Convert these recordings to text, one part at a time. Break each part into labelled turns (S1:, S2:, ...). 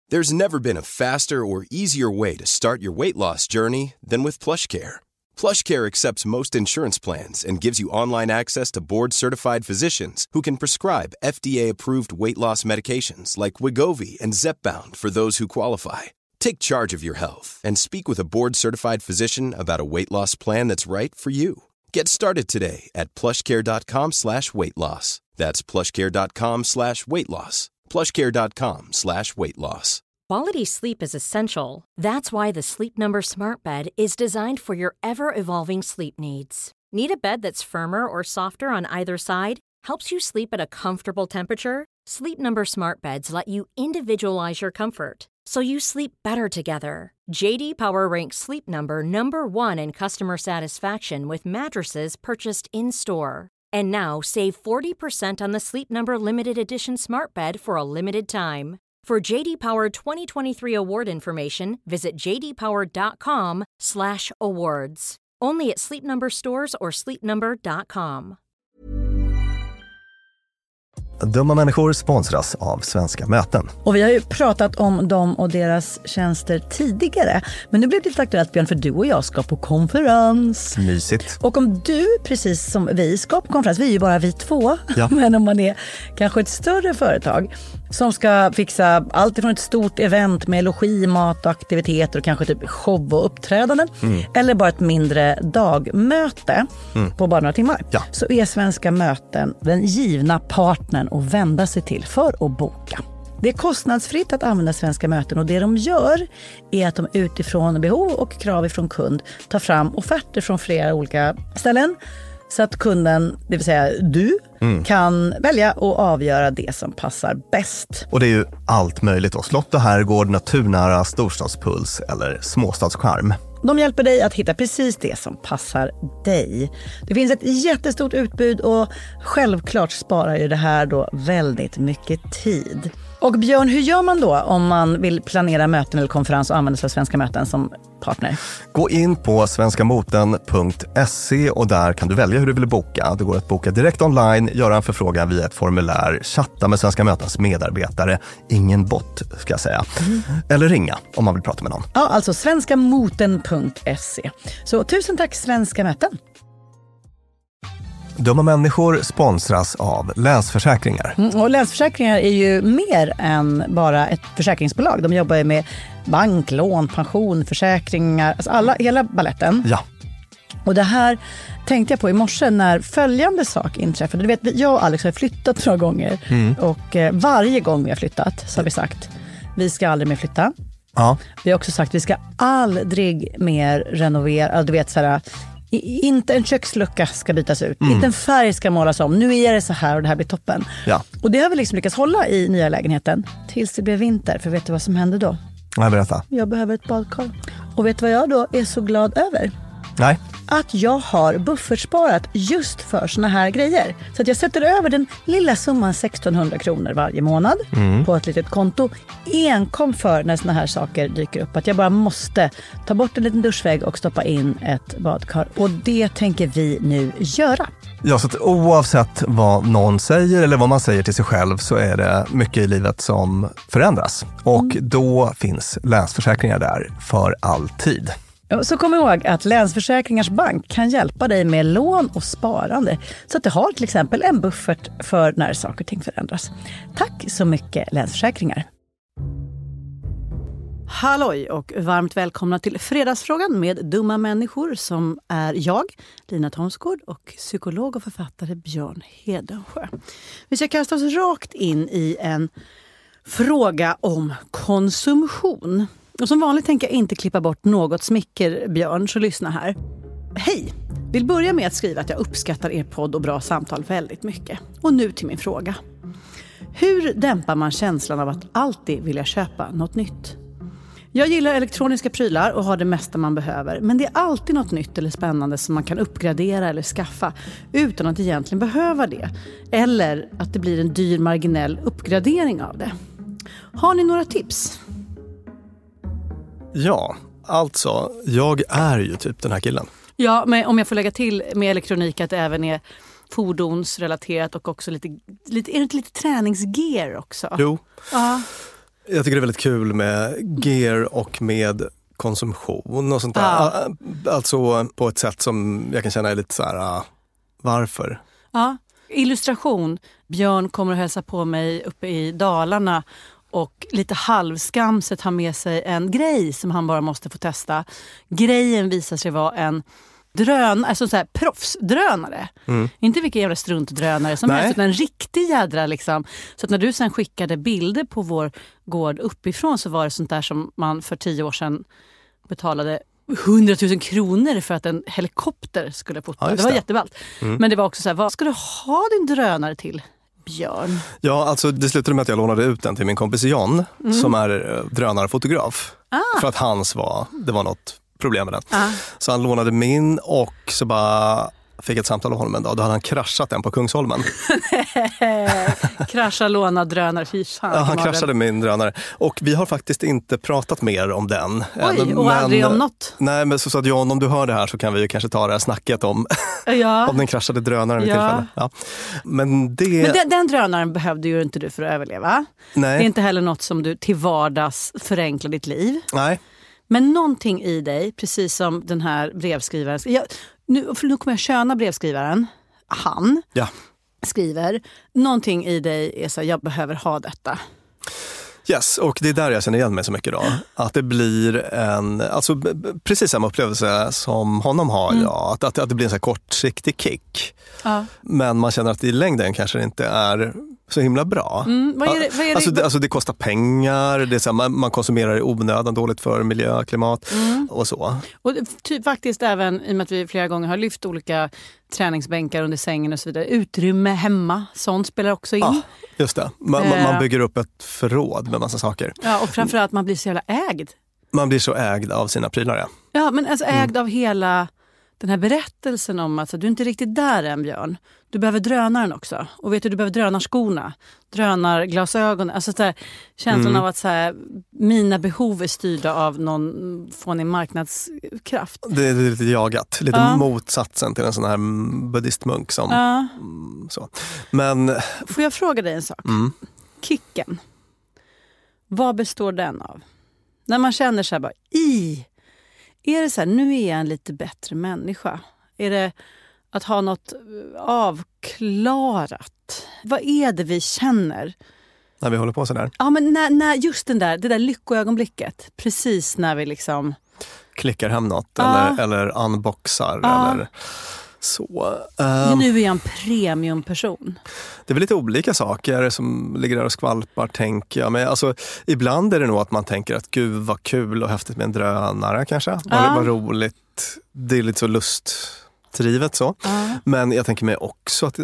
S1: There's never been a faster or easier way to start your weight loss journey than with PlushCare. PlushCare accepts most insurance plans and gives you online access to board-certified physicians who can prescribe FDA-approved weight loss medications like Wegovy and Zepbound for those who qualify. Take charge of your health and speak with a board-certified physician about a weight loss plan that's right for you. Get started today at plushcare.com/weightloss. That's plushcare.com/weightloss. plushcare.com/weightloss.
S2: Quality sleep is essential. That's why the Sleep Number Smart Bed is designed for your ever-evolving sleep needs. Need a bed that's firmer or softer on either side? Helps you sleep at a comfortable temperature? Sleep Number Smart Beds let you individualize your comfort, so you sleep better together. JD Power ranks Sleep Number #1 in customer satisfaction with mattresses purchased in-store. And now, save 40% on the Sleep Number Limited Edition Smart Bed for a limited time. For JD Power 2023 award information, visit jdpower.com/awards. Only at Sleep Number stores or sleepnumber.com.
S3: Dumma människor sponsras av Svenska Möten.
S4: Och vi har ju pratat om dem och deras tjänster tidigare. Men nu blir det lite aktuellt, Björn, för du och jag ska på konferens.
S3: Mysigt.
S4: Och om du, precis som vi, ska på konferens, vi är ju bara vi två.
S3: Ja.
S4: Men om man är kanske ett större företag som ska fixa allt ifrån ett stort event med logi, mat och aktiviteter och kanske typ show och uppträdanden. Eller bara ett mindre dagmöte på bara några timmar.
S3: Ja.
S4: Så är Svenska Möten den givna partnern att vända sig till för att boka. Det är kostnadsfritt att använda Svenska Möten och det de gör är att de utifrån behov och krav ifrån kund tar fram offerter från flera olika ställen så att kunden, det vill säga du, kan välja och avgöra det som passar bäst.
S3: Och det är ju allt möjligt då. Slott och herrgård, naturnära storstadspuls eller småstadscharm.
S4: De hjälper dig att hitta precis det som passar dig. Det finns ett jättestort utbud och självklart sparar ju det här då väldigt mycket tid. Och Björn, hur gör man då om man vill planera möten eller konferens och använda sig av Svenska Möten som partner?
S3: Gå in på svenskamoten.se och där kan du välja hur du vill boka. Det går att boka direkt online, göra en förfrågan via ett formulär, chatta med Svenska Mötens medarbetare, ingen bot ska jag säga, eller ringa om man vill prata med någon.
S4: Ja, alltså svenskamoten.se. Så tusen tack Svenska Möten.
S3: Dumma människor sponsras av Länsförsäkringar.
S4: Och Länsförsäkringar är ju mer än bara ett försäkringsbolag. De jobbar ju med bank, lån, pension, försäkringar, alltså hela balletten.
S3: Ja.
S4: Och det här tänkte jag på i morse när följande sak inträffade. Du vet, jag och Alex har flyttat några gånger. Och varje gång vi har flyttat så har vi sagt, vi ska aldrig mer flytta.
S3: Ja.
S4: Vi har också sagt, vi ska aldrig mer renovera. Du vet, såhär, inte en kökslucka ska bytas ut. Inte en färg ska målas om. Nu är det så här och det här blir toppen.
S3: Ja.
S4: Och det har vi liksom lyckats hålla i nya lägenheten tills det blev vinter. För vet du vad som hände då?
S3: Jag berätta.
S4: Jag behöver ett badkar. Och vet du vad jag då är så glad över?
S3: Nej.
S4: Att jag har buffertsparat just för såna här grejer. Så att jag sätter över den lilla summan 1600 kronor varje månad på ett litet konto. Enkom för när såna här saker dyker upp. Att jag bara måste ta bort en liten duschvägg och stoppa in ett badkar. Och det tänker vi nu göra.
S3: Ja, så att oavsett vad någon säger eller vad man säger till sig själv så är det mycket i livet som förändras. Och då finns Länsförsäkringar där för alltid.
S4: Så kom ihåg att Länsförsäkringars bank kan hjälpa dig med lån och sparande så att du har till exempel en buffert för när saker och ting förändras. Tack så mycket Länsförsäkringar. Halloj och varmt välkomna till Fredagsfrågan med dumma människor som är jag, Lina Thomsgård och psykolog och författare Björn Hedensjö. Vi ska kasta oss rakt in i en fråga om konsumtion. Och som vanligt tänker jag inte klippa bort något smicker, Björn, så lyssna här. Hej! Vill börja med att skriva att jag uppskattar er podd och bra samtal väldigt mycket. Och nu till min fråga. Hur dämpar man känslan av att alltid vilja köpa något nytt? Jag gillar elektroniska prylar och har det mesta man behöver. Men det är alltid något nytt eller spännande som man kan uppgradera eller skaffa utan att egentligen behöva det. Eller att det blir en dyr marginell uppgradering av det. Har ni några tips?
S3: Ja, alltså, jag är ju typ den här killen.
S4: Ja, men om jag får lägga till med elektronik att det även är fordonsrelaterat och också lite träningsgear också.
S3: Jo.
S4: Ja.
S3: Jag tycker det är väldigt kul med gear och med konsumtion och sånt där. Alltså på ett sätt som jag kan känna är lite så här, varför?
S4: Ja, illustration. Björn kommer att hälsa på mig uppe i Dalarna och lite halvskamset har med sig en grej som han bara måste få testa. Grejen visar sig vara en drönare, alltså så här proffsdrönare. Inte vilka jävla struntdrönare som helst, utan en riktig jädra liksom. Så att när du sen skickade bilder på vår gård uppifrån så var det sånt där som man för 10 år sedan betalade 100 000 kronor för att en helikopter skulle fota. Det var jätteballt. Men det var också så här, vad ska du ha din drönare till, Björn?
S3: Ja, alltså det slutade med att jag lånade ut den till min kompis John som är drönarfotograf. För att det var något problem med den. Så han lånade min och så bara fick ett samtal av honom en dag. Då hade han kraschat den på Kungsholmen.
S4: Krascha, låna drönare, fy fan.
S3: Ja, han kraschade min drönare. Och vi har faktiskt inte pratat mer om den.
S4: Oj, och aldrig om något.
S3: Nej, men så att John, om du hör det här så kan vi ju kanske ta det här snacket om, om den kraschade drönaren vid tillfälle. Ja. Men
S4: den drönaren behövde ju inte du för att överleva.
S3: Nej.
S4: Det är inte heller något som du till vardags förenklar ditt liv.
S3: Nej.
S4: Men någonting i dig, precis som den här brevskrivaren... Nu kommer jag köna brevskrivaren. Han skriver. Någonting i dig är så här, jag behöver ha detta.
S3: Yes, och det är där jag känner igen mig så mycket då. Att det blir precis samma upplevelse som honom har. Att det blir en så här kortsiktig kick. Men man känner att i längden kanske det inte är så himla bra.
S4: Vad är det?
S3: Alltså det kostar pengar, det är så här, man konsumerar i onödan, dåligt för miljö, klimat och så. Och
S4: typ faktiskt även, i och med att vi flera gånger har lyft olika träningsbänkar under sängen och så vidare, utrymme hemma, sånt spelar också in.
S3: Ja, just det. Man bygger upp ett förråd med massa saker.
S4: Ja, och framförallt man blir så jävla ägd.
S3: Man blir så ägd av sina prylar,
S4: Ja, men alltså ägd av hela den här berättelsen om att du är inte riktigt där än, Björn. Du behöver drönaren också. Och vet du behöver drönarskorna, drönarglasögon. Alltså så här, känslan av att så här, mina behov är styrda av någon fånig marknadskraft.
S3: Det är lite jagat. Lite motsatsen till en sån här buddhistmunk som... så. Men...
S4: Får jag fråga dig en sak? Kicken. Vad består den av? När man känner så här bara, är det så här, nu är jag en lite bättre människa? Är det att ha något avklarat? Vad är det vi känner?
S3: När vi håller på så där?
S4: Ja, men när just det där lyckoögonblicket. Precis när vi liksom...
S3: klickar hem något eller unboxar eller så.
S4: Nu är jag en premiumperson.
S3: Det är väl lite olika saker som ligger där och skvalpar, tänker jag. Men alltså, ibland är det nog att man tänker att gud vad kul och häftigt med en drönare kanske. Vad roligt. Det är lite så lustdrivet så. Men jag tänker mig också att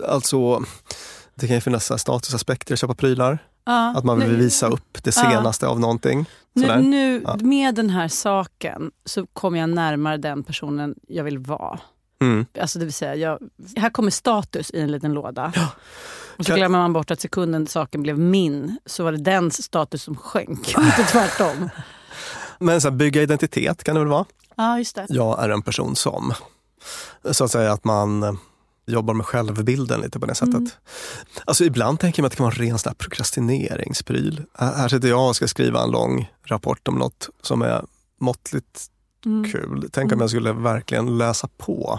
S3: det kan ju finnas statusaspekter att köpa prylar. Att man vill visa upp det senaste av någonting.
S4: Nu med den här saken så kommer jag närmare den personen jag vill vara. Alltså det vill säga, här kommer status i en liten låda. Och så glömmer man bort att sekunden saken blev min, så var det den status som sjönk. Inte tvärtom.
S3: Men så här, bygga identitet kan det väl vara?
S4: Ja, just det.
S3: Jag är en person som, så att säga, att man jobbar med självbilden lite på det sättet. Alltså ibland tänker man att det kan vara en ren sån här prokrastineringspryl. Här sitter jag och ska skriva en lång rapport om något som är måttligt kul. Tänk om jag skulle verkligen läsa på.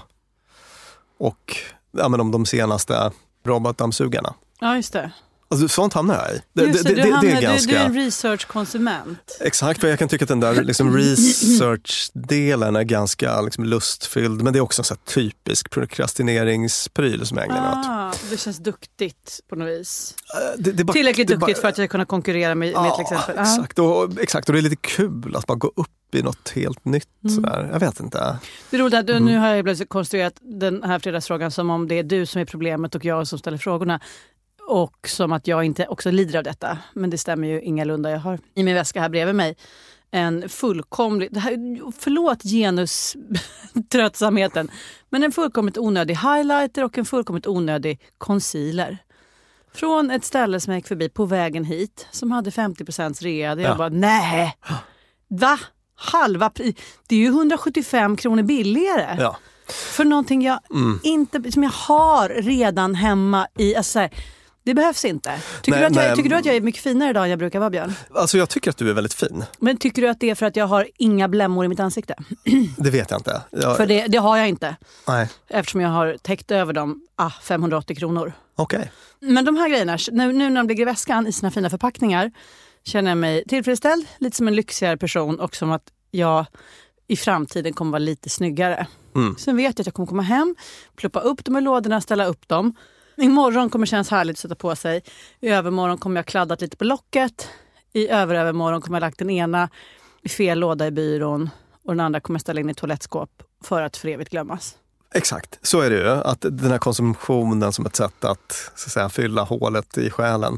S3: Och om de senaste robotdammsugarna.
S4: Ja, just det.
S3: Alltså, sånt hamnar jag i. Det är ganska...
S4: Du är en researchkonsument.
S3: Exakt, för jag kan tycka att den där liksom, research-delen är ganska liksom, lustfylld. Men det är också en sån här typisk prokrastineringspryl som jag ägnar åt.
S4: Det känns duktigt på något vis. Tillräckligt duktigt för att jag ska kunna konkurrera med till exempel.
S3: Exakt, och det är lite kul att bara gå upp i något helt nytt. Sådär. Jag vet inte.
S4: Det är roligt att nu har jag plötsligt konstruerat den här fredagsfrågan som om det är du som är problemet och jag som ställer frågorna. Och som att jag inte också lider av detta. Men det stämmer ju ingalunda. Jag har i min väska här bredvid mig en fullkomlig... Förlåt genuströttsamheten. Men en fullkomligt onödig highlighter och en fullkomligt onödig concealer. Från ett ställe som jag gick förbi på vägen hit. Som hade 50% rea. Jag bara, nej! Va? Halva pris? Det är ju 175 kronor billigare.
S3: Ja.
S4: För någonting jag inte... Som jag har redan hemma i... Alltså så här, Det behövs inte. Tycker du att jag är mycket finare idag än jag brukar vara, Björn?
S3: Alltså jag tycker att du är väldigt fin.
S4: Men tycker du att det är för att jag har inga blämmor i mitt ansikte?
S3: Det vet jag inte.
S4: För det har jag inte.
S3: Nej.
S4: Eftersom jag har täckt över dem 580 kronor.
S3: Okej.
S4: Men de här grejerna, nu när de ligger i väskan i sina fina förpackningar, känner jag mig tillfredsställd. Lite som en lyxigare person och som att jag i framtiden kommer vara lite snyggare. Sen vet jag att jag kommer komma hem, pluppa upp dem i lådorna, ställa upp dem. Imorgon kommer det kännas härligt att sätta på sig. I övermorgon kommer jag kladdat lite på locket. I övermorgon kommer jag lagt den ena i fel låda i byrån. Och den andra kommer jag ställa in i toalettskåp för att för evigt glömmas.
S3: Exakt, så är det ju. Att den här konsumtionen som ett sätt att, så att säga, fylla hålet i själen.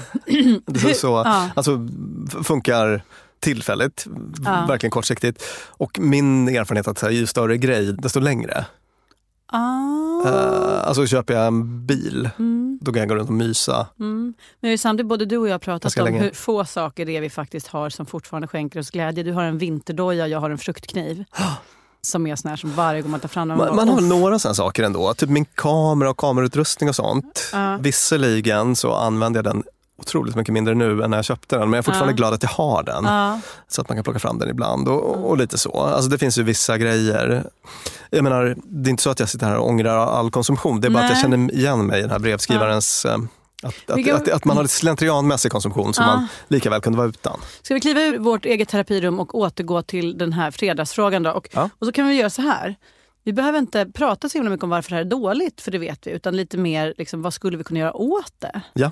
S3: Alltså funkar tillfälligt, verkligen kortsiktigt. Och min erfarenhet är att ju större grej, desto längre. Alltså köper jag en bil, då kan jag gå runt och mysa. Men
S4: det är samtidigt både du och jag har pratat om
S3: länge.
S4: hur få saker det är vi faktiskt har som fortfarande skänker oss glädje. Du har en vinterdoja, jag har en fruktkniv. Som är sån här som varje gång man tar fram den.
S3: Man har några sådana saker ändå. Typ min kamera och kamerautrustning och sånt. Visserligen så använder jag den otroligt mycket mindre nu än när jag köpte den. Men jag är fortfarande glad att jag har den. Så att man kan plocka fram den ibland och lite så. Alltså det finns ju vissa grejer. Jag menar, det är inte så att jag sitter här och ångrar all konsumtion. Det är bara att jag känner igen mig i den här brevskrivarens... Att man har lite slentrianmässig konsumtion som man lika väl kunde vara utan.
S4: Ska vi kliva ur vårt eget terapirum och återgå till den här fredagsfrågan då? Och så kan vi göra så här. Vi behöver inte prata så himla mycket om varför det här är dåligt, för det vet vi. Utan lite mer, liksom, vad skulle vi kunna göra åt det? Ja,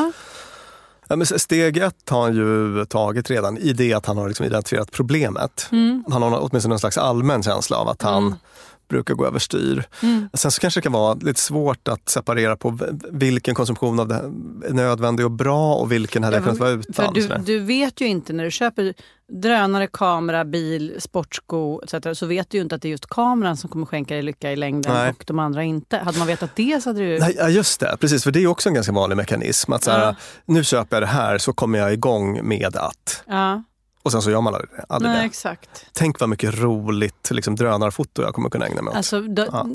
S4: men steg 1 har han ju tagit redan i det att han har liksom identifierat problemet. Han har åtminstone en slags allmän känsla av att han brukar gå överstyr. Sen så kanske det kan vara lite svårt att separera på vilken konsumtion av det är nödvändig och bra och vilken hade jag kunnat vara utan. För du vet ju inte när du köper drönare, kamera, bil, sportsko etc. så vet du ju inte att det är just kameran som kommer skänka dig lycka i längden och de andra inte. Hade man vetat det så hade du...
S3: Nej, just det, precis. För det är också en ganska vanlig mekanism. Att så här, nu köper jag det här så kommer jag igång med att... Och sen så gör man aldrig det.
S4: Exakt.
S3: Tänk vad mycket roligt liksom, drönarfoto jag kommer kunna ägna mig åt.
S4: Alltså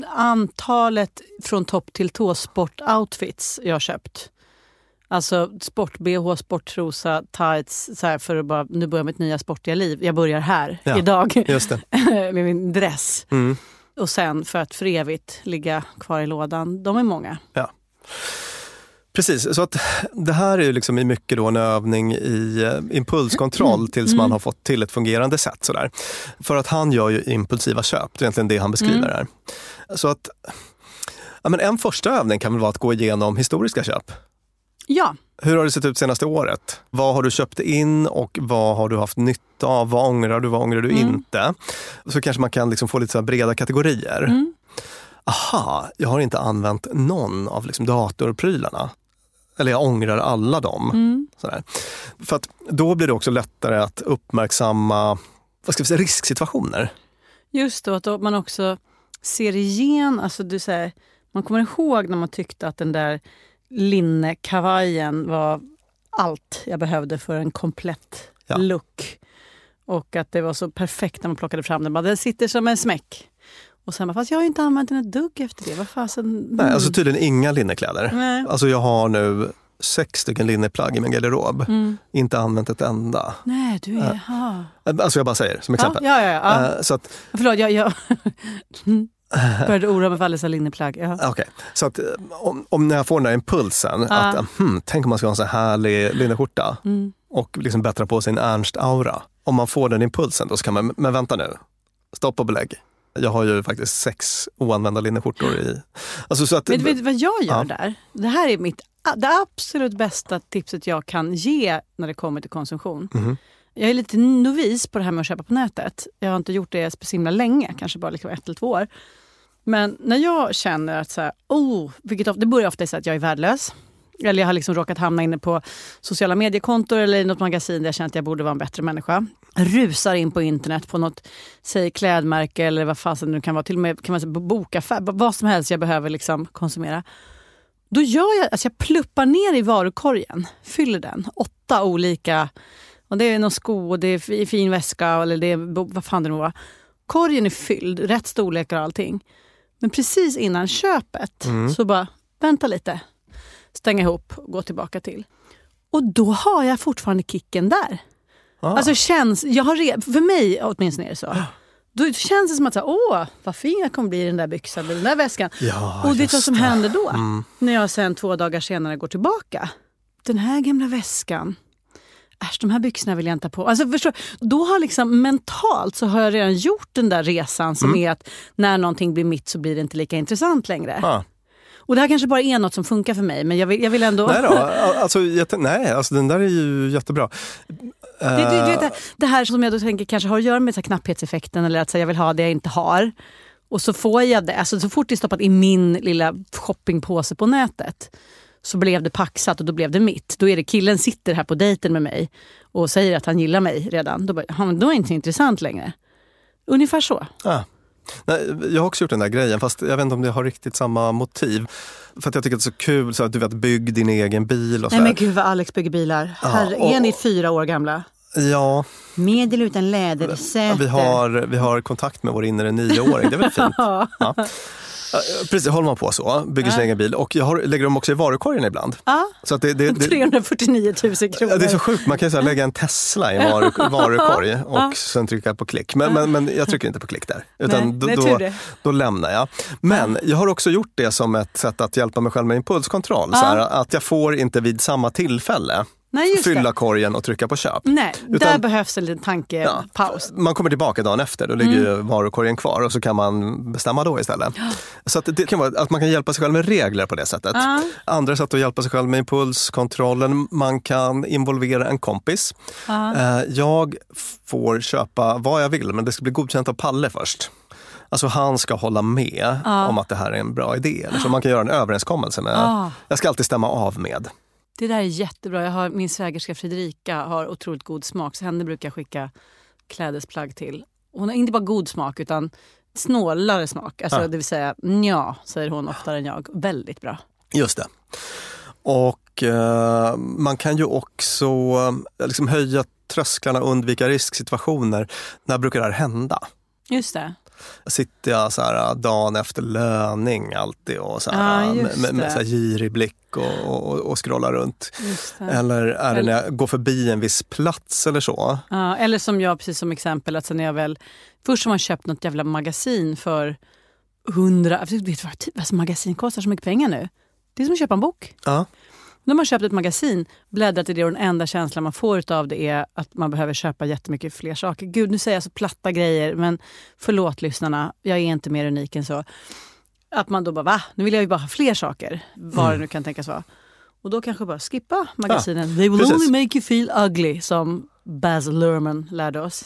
S4: antalet från topp till tå sportoutfits jag har köpt. Alltså sport-BH, sporttrosa, tights, så här, för att bara, nu börjar mitt nya sportiga liv. Jag börjar här idag
S3: just det.
S4: med min dress. Och sen för att för evigt ligga kvar i lådan. De är många.
S3: Ja. Precis, så att det här är ju liksom i mycket då en övning i impulskontroll tills man har fått till ett fungerande sätt. Sådär. För att han gör ju impulsiva köp, det är egentligen det han beskriver här. Så att men en första övning kan väl vara att gå igenom historiska köp.
S4: Ja.
S3: Hur har det sett ut senaste året? Vad har du köpt in och vad har du haft nytta av? Vad ångrar du inte? Så kanske man kan liksom få lite så här breda kategorier. Aha, jag har inte använt någon av liksom datorprylarna. Eller jag ångrar alla dem. Sådär. För att då blir det också lättare att uppmärksamma risksituationer.
S4: Just då, att man också ser igen, alltså du säger, man kommer ihåg när man tyckte att den där linnekavajen var allt jag behövde för en komplett look. Och att det var så perfekt när man plockade fram den. Det sitter som en smäck. Och sen fast jag har inte använt den ett dugg efter det. Vad fasen?
S3: Nej, alltså tydligen inga linnekläder. Nej. Alltså jag har nu 6 stycken linneplagg i min garderob. Inte använt ett enda.
S4: Nej, du är...
S3: Alltså jag bara säger som exempel. Så att,
S4: förlåt, jag började oroa mig för alla linneplagg.
S3: Okej. Så att om när jag får den här impulsen att tänk om man ska ha en så här härlig linneskjorta och liksom bättra på sin Ernst-aura. Om man får den impulsen då ska man, men vänta nu, stopp och belägg. Jag har ju faktiskt 6 oanvända linneskjortor i... Alltså så att, vet du vad jag gör där? Det här är det absolut bästa tipset jag kan ge när det kommer till konsumtion. Jag är lite novis på det här med att köpa på nätet. Jag har inte gjort det speciellt länge, kanske bara liksom 1 eller 2 år. Men när jag känner att så här, det börjar ofta så att jag är värdelös. Eller jag har liksom råkat hamna inne på sociala mediekontor eller i något magasin där jag känner att jag borde vara en bättre människa. Rusar in på internet på något, säg klädmärke eller vad fasen det kan vara. Till och med kan man säga bokaffär, vad som helst jag behöver liksom konsumera. Då gör jag, alltså jag pluppar ner i varukorgen, fyller den, 8 olika, och det är någon sko och det är fin väska eller det är, vad fan det nu var. Korgen är fylld, rätt storlekar och allting. Men precis innan köpet så bara, vänta lite.
S4: stänga ihop och gå tillbaka till. Och då har jag fortfarande kicken där. Alltså för mig åtminstone är det så. Då känns det som att vad fin jag kommer bli i den där byxan eller den där väskan.
S3: Ja,
S4: och vet vad som händer då?
S3: Mm.
S4: När jag sen 2 dagar senare går tillbaka. Den här gamla väskan. De här byxorna vill jag inte på. Alltså förstår, då har liksom mentalt så har jag redan gjort den där resan som är att när någonting blir mitt så blir det inte lika intressant längre. Och det här kanske bara är något som funkar för mig, men jag vill ändå...
S3: Nej då, alltså den där är ju jättebra.
S4: Det här som jag då tänker kanske har att göra med så här knapphetseffekten eller att så jag vill ha det jag inte har. Och så får jag det, alltså så fort det är stoppat i min lilla shoppingpåse på nätet så blev det paxat och då blev det mitt. Då är det killen sitter här på dejten med mig och säger att han gillar mig redan. Då är det inte intressant längre. Ungefär så.
S3: Nej, jag har också gjort den där grejen, fast jag vet inte om det har riktigt samma motiv. För att jag tycker att det är så kul så att du vet, bygg din egen bil och så.
S4: Nej men gud vad Alex bygger bilar. Är ni 4 år gamla?
S3: Ja.
S4: Medel utan lädersäte.
S3: Vi har kontakt med vår inre 9-åring, det är väl fint. Ja. Precis, håller man på så, bygger sin egen bil. Och jag lägger dem också i varukorgen ibland. Så att det
S4: 349 000 kronor.
S3: Det är så sjukt, man kan ju lägga en Tesla i en varukorg och sen trycka på klick. Men jag trycker inte på klick där, utan då lämnar jag. Men jag har också gjort det som ett sätt att hjälpa mig själv med impulskontroll. Så här, att jag får inte vid samma tillfälle fylla korgen och trycka på köp.
S4: Nej, där behövs en liten tankepaus.
S3: Man kommer tillbaka dagen efter, då ligger ju varukorgen kvar och så kan man bestämma då istället. Så att det kan vara att man kan hjälpa sig själv med regler på det sättet. Andra sätt att hjälpa sig själv med impulskontrollen, man kan involvera en kompis. Jag får köpa vad jag vill, men det ska bli godkänt av Palle först. Alltså han ska hålla med om att det här är en bra idé. Eller så man kan göra en överenskommelse med. Jag ska alltid stämma av med.
S4: Det där är jättebra. Min svägerska Fredrika har otroligt god smak. Så henne brukar jag skicka klädesplagg till. Hon har inte bara god smak utan snålare smak. Alltså det vill säga, säger hon oftare än jag. Väldigt bra.
S3: Just det. Och man kan ju också liksom höja trösklarna och undvika risksituationer. När brukar det här hända?
S4: Just det.
S3: Sitter jag så här dagen efter löning alltid och så här, med så här girig blick och scrollar runt. Eller är det när jag går förbi en viss plats eller så?
S4: Eller som jag, precis som exempel, att när jag först har man köpt något jävla magasin för 100, vet du vad magasin kostar så mycket pengar nu? Det är som att köpa en bok. När man köpt ett magasin, bläddrat i det och den enda känslan man får av det är att man behöver köpa jättemycket fler saker. Gud, nu säger jag så platta grejer, men förlåt lyssnarna, jag är inte mer unik än så. Att man då bara, nu vill jag ju bara ha fler saker, vad det nu kan tänkas vara. Och då kanske bara skippa magasinen. They will only make you feel ugly, som Baz Luhrmann lärde oss.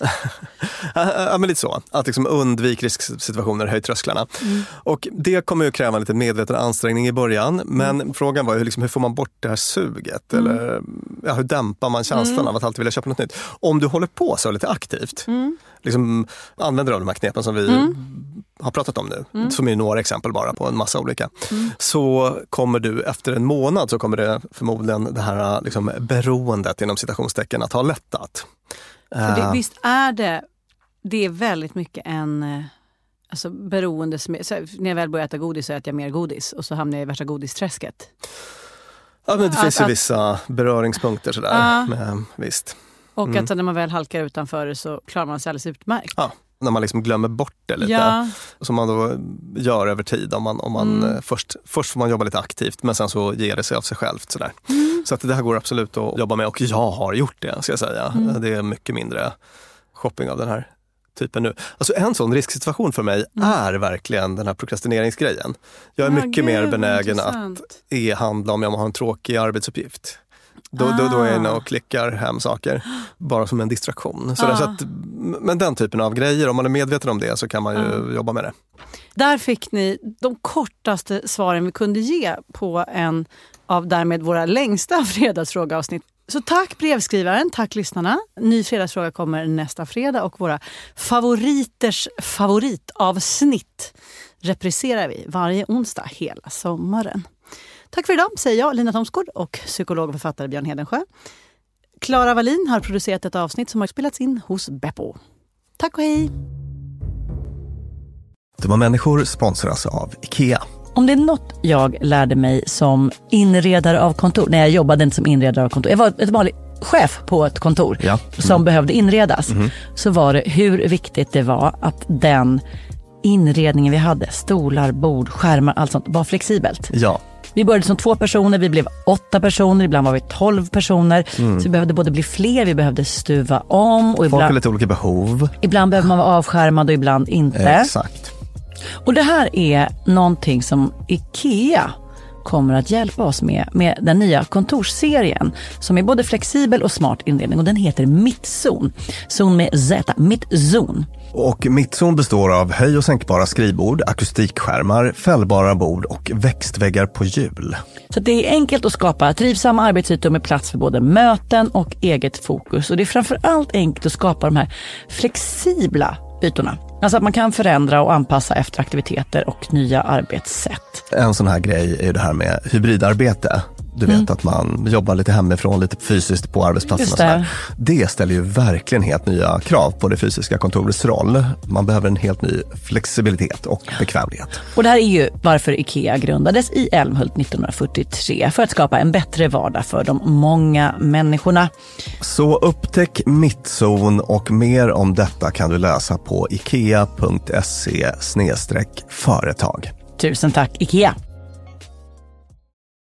S3: Ja, men lite så. Att liksom undvika risksituationer, höj trösklarna. Och det kommer ju kräva en lite medveten ansträngning i början. Men frågan var ju hur får man bort det här suget? Eller hur dämpar man känslan av att alltid vilja köpa något nytt? Om du håller på så lite aktivt. Liksom använder av de här knepen som vi har pratat om nu. Som är några exempel bara på en massa olika. Så kommer du efter en månad så kommer det förmodligen det här liksom beroendet inom citationstecken att ha lättat.
S4: Visst är det är väldigt mycket en beroende som när jag väl börjar äta godis så äter jag mer godis och så hamnar jag i värsta godisträsket. Ja, men det finns ju vissa beröringspunkter sådär. Visst. Och att när man väl halkar utanför så klarar man sig alldeles utmärkt. Ja, när man liksom glömmer bort det lite. Ja. Som man då gör över tid. Om man först får man jobba lite aktivt, men sen så ger det sig av sig självt. Sådär. Så att det här går absolut att jobba med. Och jag har gjort det, ska jag säga. Det är mycket mindre shopping av den här typen nu. Alltså en sån risksituation för mig är verkligen den här prokrastineringsgrejen. Jag är mycket mer benägen att e-handla om jag har en tråkig arbetsuppgift. Då är jag inne och klickar hem saker bara som en distraktion. Så att, men den typen av grejer, om man är medveten om det så kan man ju jobba med det. Där fick ni de kortaste svaren vi kunde ge på en av därmed våra längsta fredagsfrågeavsnitt. Så tack brevskrivaren, tack lyssnarna. Ny fredagsfråga kommer nästa fredag och våra favoriters favoritavsnitt repriserar vi varje onsdag hela sommaren. Tack för idag, säger jag, Lina Thomsgård och psykolog och författare Björn Hedensjö. Clara Wallin har producerat ett avsnitt som har spelats in hos Beppo. Tack och hej!
S3: Dumma människor sponsras av IKEA.
S4: Om det är något jag lärde mig som inredare av kontor, när jag jobbade inte som inredare av kontor, jag var ett vanligt chef på ett kontor som behövde inredas, så var det hur viktigt det var att den inredningen vi hade, stolar, bord, skärmar, allt sånt, var flexibelt.
S3: Ja.
S4: Vi började som 2 personer, vi blev 8 personer, ibland var vi 12 personer. Så vi behövde både bli fler, vi behövde stuva om. Och
S3: folk har lite olika behov.
S4: Ibland behöver man vara avskärmad och ibland inte.
S3: Exakt.
S4: Och det här är någonting som IKEA kommer att hjälpa oss med den nya kontorsserien som är både flexibel och smart inredning, och den heter Mittzon. Zon med Z, Mittzon.
S3: Och Mittzon består av höj- och sänkbara skrivbord, akustikskärmar, fällbara bord och växtväggar på hjul.
S4: Så det är enkelt att skapa trivsamma arbetsytor med plats för både möten och eget fokus. Och det är framförallt enkelt att skapa de här flexibla ytorna. Alltså att man kan förändra och anpassa efter aktiviteter och nya arbetssätt.
S3: En sån här grej är ju det här med hybridarbete. Du vet att man jobbar lite hemifrån, lite fysiskt på arbetsplatsen. Det ställer ju verkligen helt nya krav på det fysiska kontorets roll. Man behöver en helt ny flexibilitet och bekvämlighet.
S4: Och det här är ju varför IKEA grundades i Älmhult 1943. För att skapa en bättre vardag för de många människorna.
S3: Så upptäck Mittzon, och mer om detta kan du läsa på ikea.se/företag.
S4: Tusen tack IKEA!